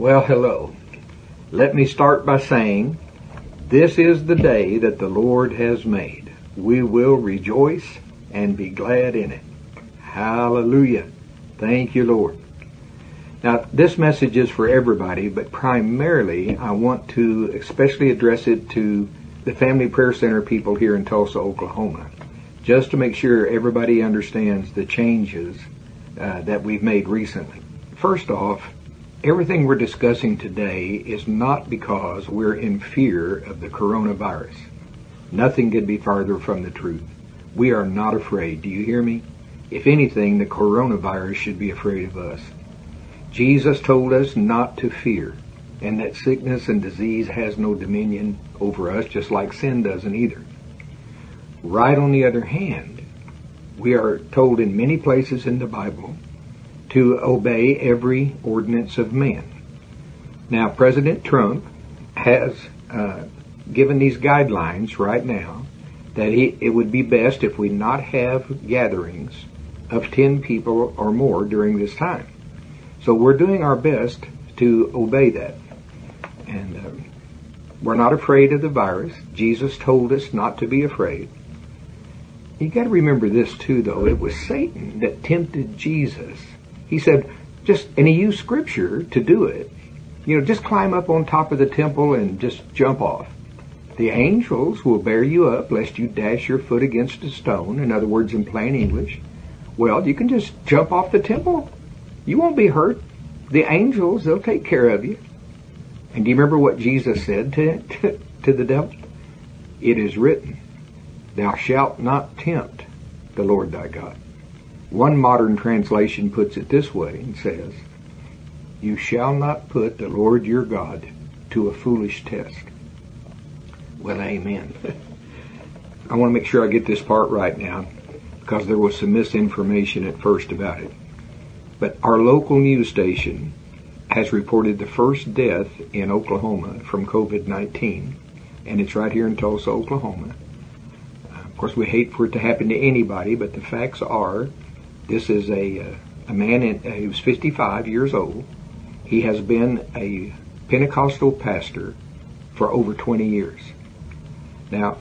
Well, hello. Let me start by saying, this is the day that the Lord has made. We will rejoice and be glad in it. Hallelujah. Thank you, Lord. Now, this message is for everybody, but primarily I want to especially address it to the Family Prayer Center people here in Tulsa, Oklahoma, just to make sure everybody understands the changes that we've made recently. First off, everything we're discussing today is not because we're in fear of the coronavirus. Nothing could be farther from the truth. We are not afraid. Do you hear me? If anything, the coronavirus should be afraid of us. Jesus told us not to fear, and that sickness and disease has no dominion over us, just like sin doesn't either. Right on the other hand, we are told in many places in the Bible to obey every ordinance of man. Now, President Trump has given these guidelines right now that it would be best if we not have gatherings of 10 people or more during this time. So we're doing our best to obey that. And we're not afraid of the virus. Jesus told us not to be afraid. You got to remember this too, though. It was Satan that tempted Jesus. He said, and he used scripture to do it. Just climb up on top of the temple and just jump off. The angels will bear you up lest you dash your foot against a stone. In other words, in plain English. Well, you can just jump off the temple. You won't be hurt. The angels, they'll take care of you. And do you remember what Jesus said to the devil? It is written, thou shalt not tempt the Lord thy God. One modern translation puts it this way and says, you shall not put the Lord your God to a foolish test. Well, amen. I want to make sure I get this part right now because there was some misinformation at first about it. But our local news station has reported the first death in Oklahoma from COVID-19, and it's right here in Tulsa, Oklahoma. Of course, we hate for it to happen to anybody, but the facts are, this is a man, he was 55 years old. He has been a Pentecostal pastor for over 20 years. Now,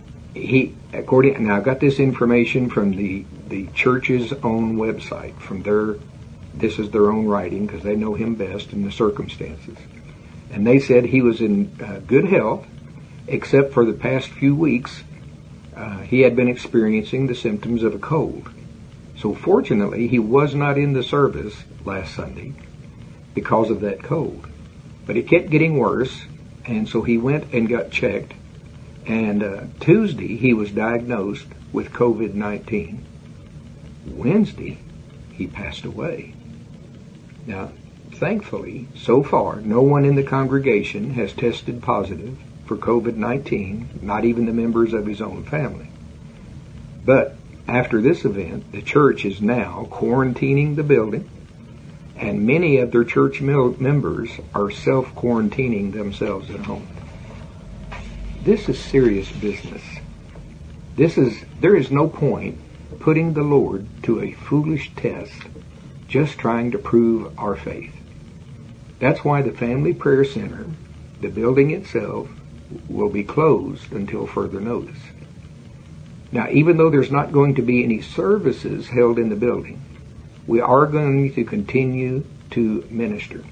I've got this information from the church's own website, this is their own writing because they know him best in the circumstances. And they said he was in good health, except for the past few weeks, he had been experiencing the symptoms of a cold. So fortunately, he was not in the service last Sunday because of that cold. But it kept getting worse, and so he went and got checked. And Tuesday, he was diagnosed with COVID-19. Wednesday, he passed away. Now, thankfully, so far, no one in the congregation has tested positive for COVID-19, not even the members of his own family. But after this event, the church is now quarantining the building, and many of their church members are self-quarantining themselves at home. This is serious business. There is no point putting the Lord to a foolish test just trying to prove our faith. That's why the Family Prayer Center, the building itself, will be closed until further notice. Now, even though there's not going to be any services held in the building, we are going to continue to minister.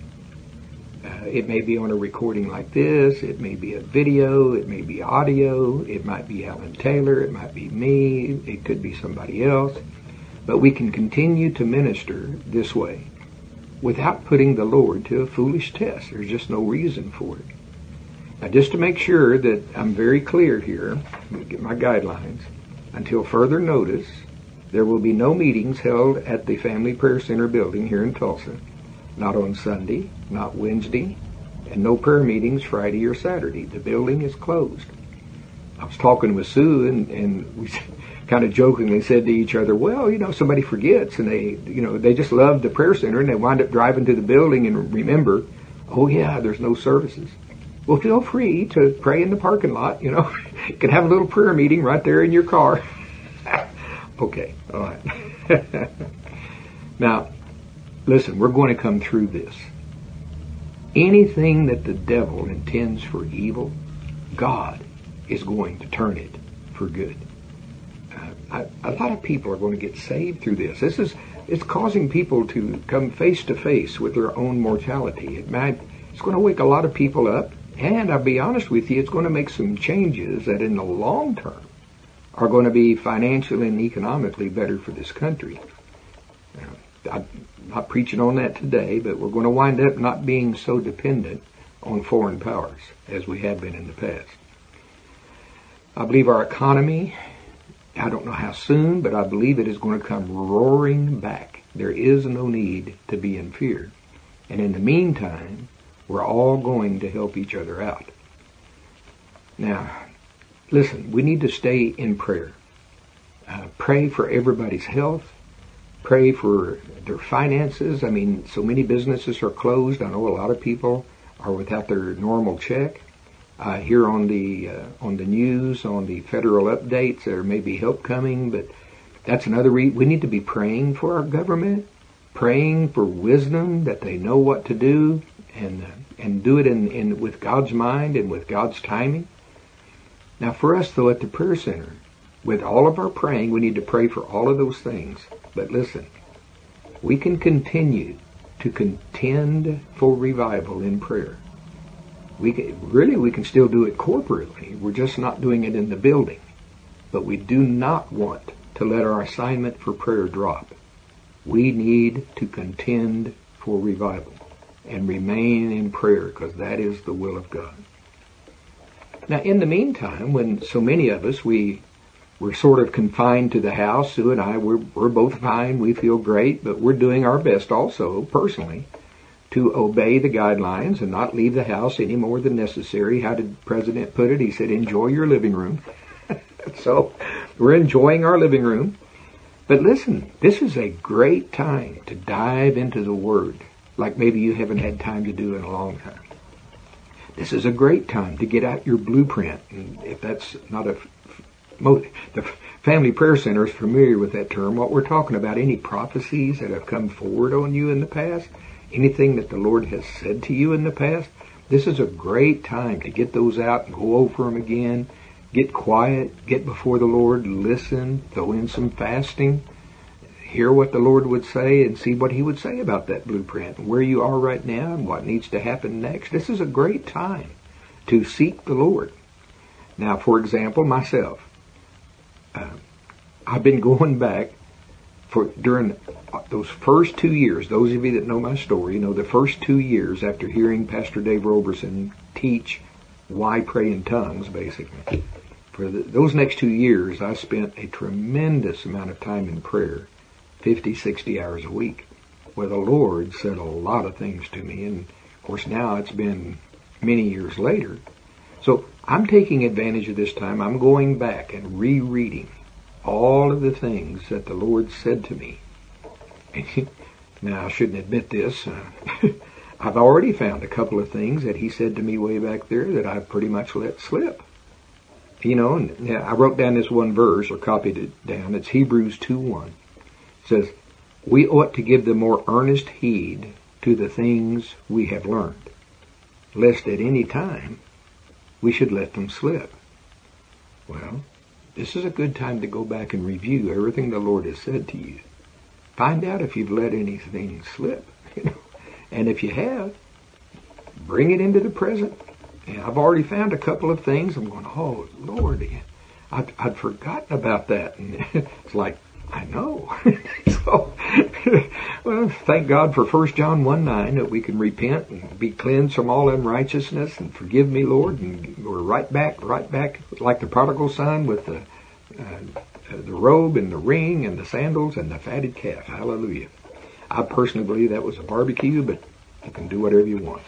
It may be on a recording like this, it may be a video, it may be audio, it might be Helen Taylor, it might be me, it could be somebody else, but we can continue to minister this way without putting the Lord to a foolish test. There's just no reason for it. Now, just to make sure that I'm very clear here, let me get my guidelines. Until further notice, there will be no meetings held at the Family Prayer Center building here in Tulsa. Not on Sunday, not Wednesday, and no prayer meetings Friday or Saturday. The building is closed. I was talking with Sue, and we kind of jokingly said to each other, well, somebody forgets, and they just love the prayer center, and they wind up driving to the building and remember, oh yeah, there's no services. Well, feel free to pray in the parking lot, You can have a little prayer meeting right there in your car. Okay, all right. Now, listen, we're going to come through this. Anything that the devil intends for evil, God is going to turn it for good. A lot of people are going to get saved through this. It's causing people to come face to face with their own mortality. It's going to wake a lot of people up, and I'll be honest with you, it's going to make some changes that in the long term are going to be financially and economically better for this country. I'm not preaching on that today, but we're going to wind up not being so dependent on foreign powers as we have been in the past. I believe our economy, I don't know how soon, but I believe it is going to come roaring back. There is no need to be in fear. And in the meantime, we're all going to help each other out. Now, listen, we need to stay in prayer. Pray for everybody's health. Pray for their finances. I mean, so many businesses are closed. I know a lot of people are without their normal check. Here on the news, on the federal updates, there may be help coming, but that's another reason. We need to be praying for our government, praying for wisdom that they know what to do, and do it in with God's mind and with God's timing. Now, for us, though, at the prayer center, with all of our praying, we need to pray for all of those things. But listen, we can continue to contend for revival in prayer. We can still do it corporately. We're just not doing it in the building. But we do not want to let our assignment for prayer drop. We need to contend for revival and remain in prayer, because that is the will of God. Now, in the meantime, when so many of us, we're sort of confined to the house, Sue and I, we're both fine, we feel great, but we're doing our best also, personally, to obey the guidelines and not leave the house any more than necessary. How did the President put it? He said, enjoy your living room. So we're enjoying our living room. But listen, this is a great time to dive into the Word, like maybe you haven't had time to do in a long time. This is a great time to get out your blueprint. And if that's not the Family Prayer Center is familiar with that term. What we're talking about, any prophecies that have come forward on you in the past, anything that the Lord has said to you in the past, this is a great time to get those out and go over them again. Get quiet, get before the Lord, listen, throw in some fasting, hear what the Lord would say and see what He would say about that blueprint, where you are right now and what needs to happen next. This is a great time to seek the Lord. Now, for example, myself, I've been going back during those first 2 years. Those of you that know my story, the first 2 years after hearing Pastor Dave Roberson teach why pray in tongues, basically. For those next 2 years, I spent a tremendous amount of time in prayer, 50, 60 hours a week, where the Lord said a lot of things to me. And, of course, now it's been many years later. So I'm taking advantage of this time. I'm going back and rereading all of the things that the Lord said to me. Now, I shouldn't admit this. I've already found a couple of things that He said to me way back there that I've pretty much let slip. And I wrote down this one verse, or copied it down. It's Hebrews 2:1. It says, we ought to give the more earnest heed to the things we have learned, lest at any time we should let them slip. Well, this is a good time to go back and review everything the Lord has said to you. Find out if you've let anything slip. And if you have, bring it into the present. And I've already found a couple of things. I'm going, oh, Lord, I'd forgotten about that. And it's like, I know. So, well, thank God for 1 John 1:9 that we can repent and be cleansed from all unrighteousness and forgive me, Lord. And we're right back like the prodigal son with the robe and the ring and the sandals and the fatted calf. Hallelujah. I personally believe that was a barbecue, but you can do whatever you want.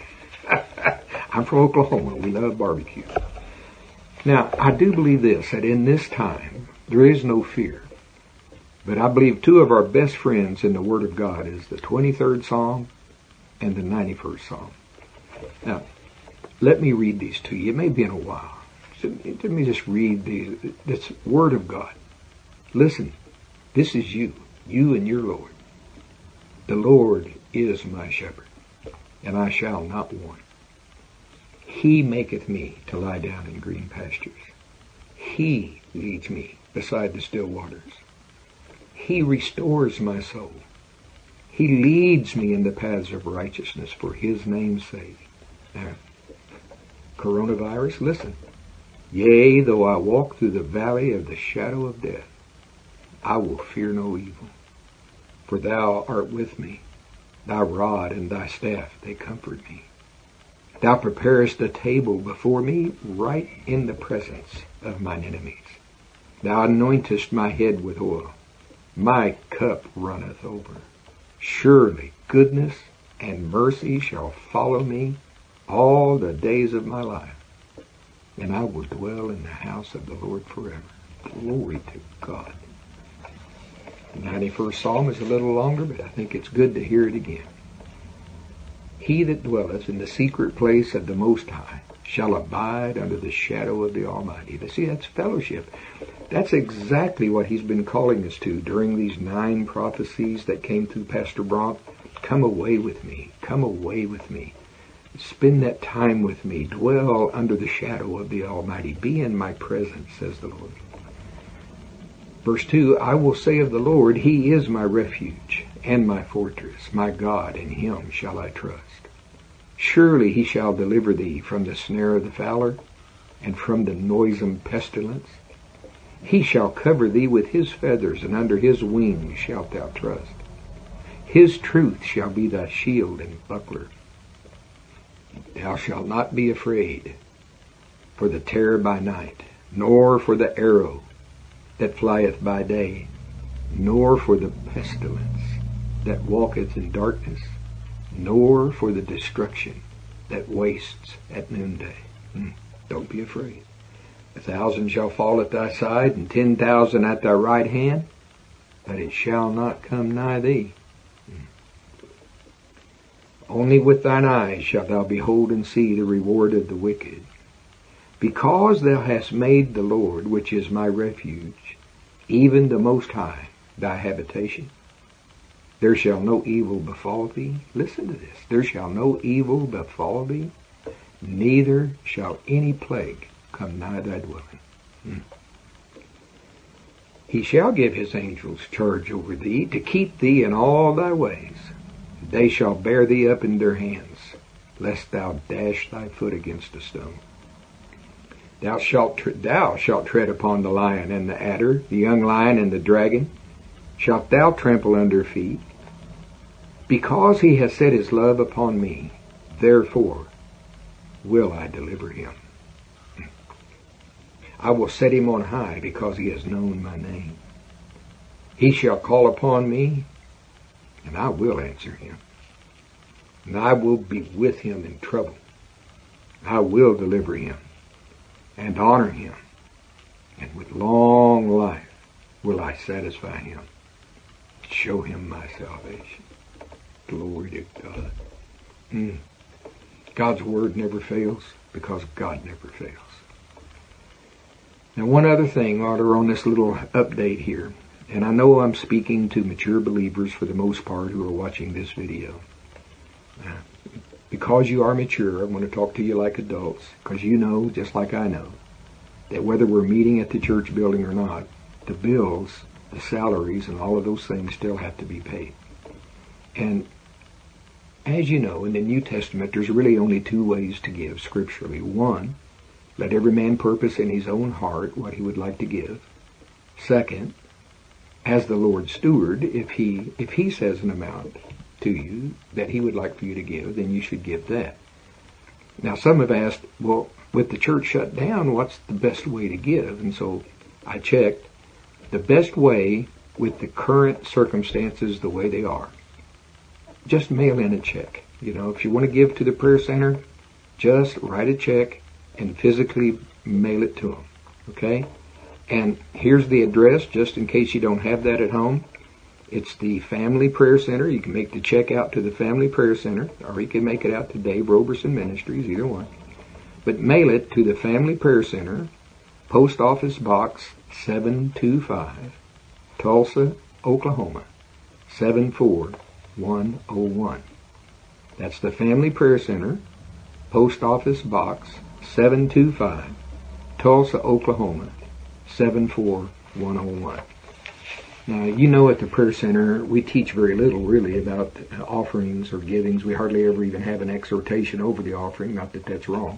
I'm from Oklahoma. We love barbecue. Now, I do believe this, that in this time, there is no fear. But I believe two of our best friends in the Word of God is the 23rd Psalm and the 91st Psalm. Now, let me read these to you. It may be in a while. So let me just read this Word of God. Listen, this is you and your Lord. The Lord is my shepherd. and I shall not want. He maketh me to lie down in green pastures. He leads me beside the still waters. He restores my soul. He leads me in the paths of righteousness for his name's sake. Now, coronavirus, listen. Yea, though I walk through the valley of the shadow of death, I will fear no evil. For thou art with me. Thy rod and thy staff, they comfort me. Thou preparest a table before me right in the presence of mine enemies. Thou anointest my head with oil. My cup runneth over. Surely goodness and mercy shall follow me all the days of my life, and I will dwell in the house of the Lord forever. Glory to God. The 91st Psalm is a little longer, but I think it's good to hear it again. He that dwelleth in the secret place of the Most High shall abide under the shadow of the Almighty. But see, that's fellowship. That's exactly what he's been calling us to during these 9 prophecies that came through Pastor Bronk. Come away with me. Come away with me. Spend that time with me. Dwell under the shadow of the Almighty. Be in my presence, says the Lord. Verse 2, I will say of the Lord, he is my refuge and my fortress, my God, in him shall I trust. Surely he shall deliver thee from the snare of the fowler and from the noisome pestilence. He shall cover thee with his feathers, and under his wings shalt thou trust. His truth shall be thy shield and buckler. Thou shalt not be afraid for the terror by night, nor for the arrow that flieth by day, nor for the pestilence that walketh in darkness, nor for the destruction that wastes at noonday. Don't be afraid. 1,000 shall fall at thy side, and 10,000 at thy right hand, but it shall not come nigh thee. Only with thine eyes shalt thou behold and see the reward of the wicked. Because thou hast made the Lord, which is my refuge, even the Most High, thy habitation, there shall no evil befall thee. Listen to this. There shall no evil befall thee, neither shall any plague come nigh thy dwelling. He shall give his angels charge over thee, to keep thee in all thy ways. They shall bear thee up in their hands, lest thou dash thy foot against a stone. Thou shalt tread upon the lion and the adder, the young lion and the dragon, shalt thou trample under feet. Because he has set his love upon me, therefore will I deliver him. I will set him on high, because he has known my name. He shall call upon me, and I will answer him. And I will be with him in trouble. I will deliver him and honor him. And with long life will I satisfy him. Show him my salvation. Glory to God. God's word never fails, because God never fails. Now, one other thing while we're on this little update here, and I know I'm speaking to mature believers for the most part who are watching this video. Because you are mature, I want to talk to you like adults, because you know, just like I know, that whether we're meeting at the church building or not, the bills, the salaries, and all of those things still have to be paid. And as you know, in the New Testament, there's really only 2 ways to give scripturally. 1, let every man purpose in his own heart what he would like to give. 2, as the Lord's steward, if he says an amount to you that he would like for you to give, then you should give that. Now, some have asked, well, with the church shut down, what's the best way to give? And so I checked. The best way, with the current circumstances the way they are, just mail in a check. You know, if you want to give to the prayer center, just write a check and physically mail it to them. Okay? And here's the address, just in case you don't have that at home. It's the Family Prayer Center. You can make the check out to the Family Prayer Center, or you can make it out to Dave Roberson Ministries, either one. But mail it to the Family Prayer Center, Post Office Box 725, Tulsa, Oklahoma, 74101. That's the Family Prayer Center, Post Office Box 725, Tulsa, Oklahoma 74101. Now, you know, at the Prayer Center, we teach very little, really, about offerings or givings. We hardly ever even have an exhortation over the offering, not that that's wrong.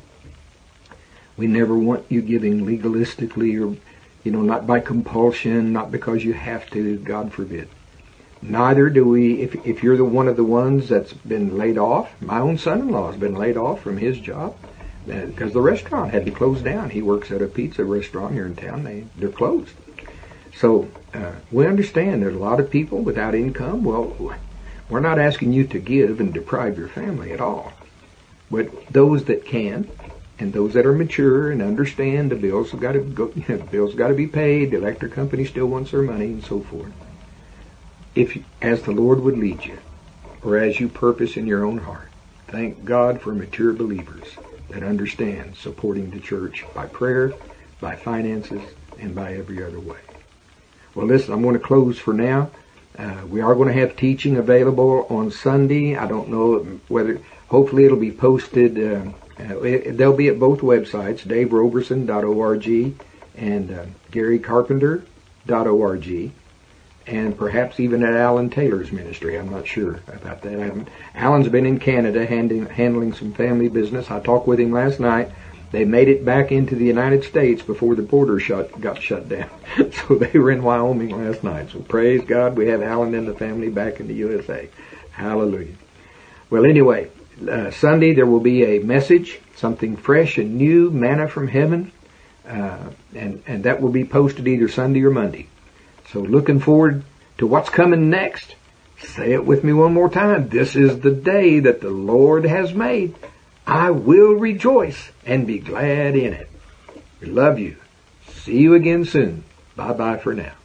We never want you giving legalistically or, not by compulsion, not because you have to, God forbid. Neither do we, if you're one of the ones that's been laid off. My own son-in-law has been laid off from his job because the restaurant had to close down. He works at a pizza restaurant here in town. They're closed. So we understand there's a lot of people without income. Well, we're not asking you to give and deprive your family at all. But those that can, and those that are mature and understand the bills have got to go, bills got to be paid. The electric company still wants their money and so forth. If, as the Lord would lead you, or as you purpose in your own heart, thank God for mature believers that understand supporting the church by prayer, by finances, and by every other way. Well, listen, I'm going to close for now. We are going to have teaching available on Sunday. I don't know whether, hopefully it'll be posted. They'll be at both websites, daveroberson.org and garycarpenter.org, and perhaps even at Alan Taylor's ministry. I'm not sure about that. Alan's been in Canada handling some family business. I talked with him last night. They made it back into the United States before the border got shut down. So they were in Wyoming last night. So praise God, we have Alan and the family back in the USA. Hallelujah. Well, anyway, Sunday there will be a message, something fresh and new, manna from heaven, and that will be posted either Sunday or Monday. So looking forward to what's coming next. Say it with me one more time. This is the day that the Lord has made. I will rejoice and be glad in it. We love you. See you again soon. Bye-bye for now.